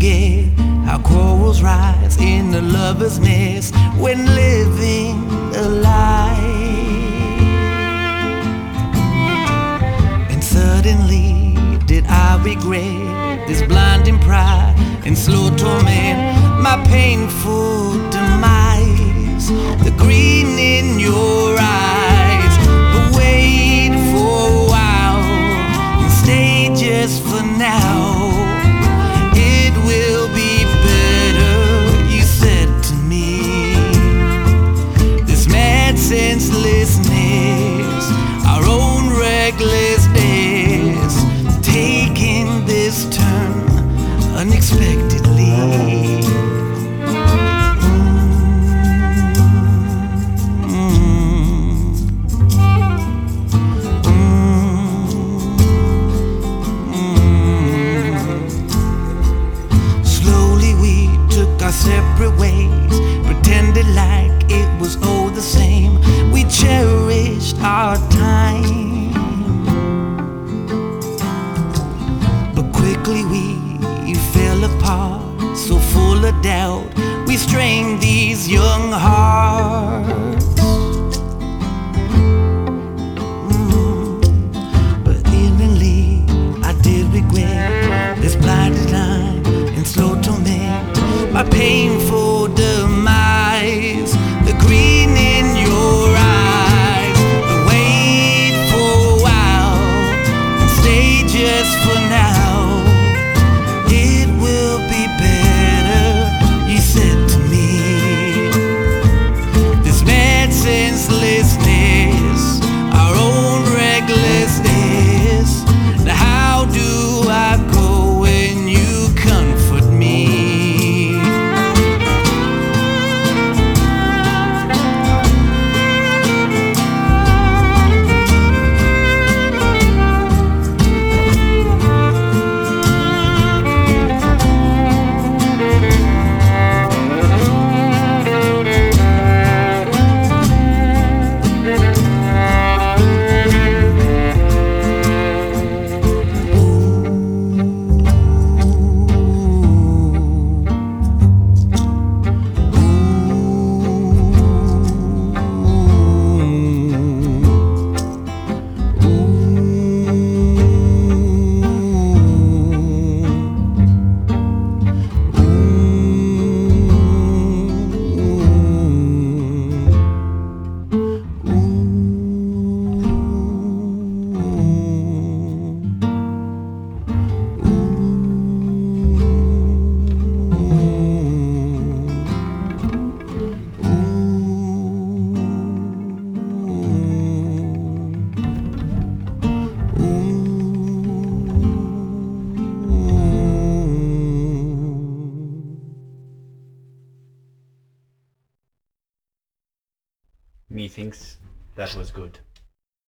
forget how quarrels rise in the lover's nest when living a lie. And suddenly did I regret this blinding pride and slow torment, my painful demise, the green in your eyes. But wait for a while and stay just for now. It will be better, you said to me. This mad senselessness, our own recklessness, taking this turn unexpectedly. Slowly we took our separate ways, pretended like it was all the same. We cherished our time, but quickly we fell apart, so full of doubt we strained these young hearts. But inwardly I did regret this blinded line and slow torment, my painful demise, the green in your eyes. But wait for a while and stay just for now. It will be better, you said to me. This mad senselessness, our own recklessness. Now how do I go when you comfort me? Methinks that was good.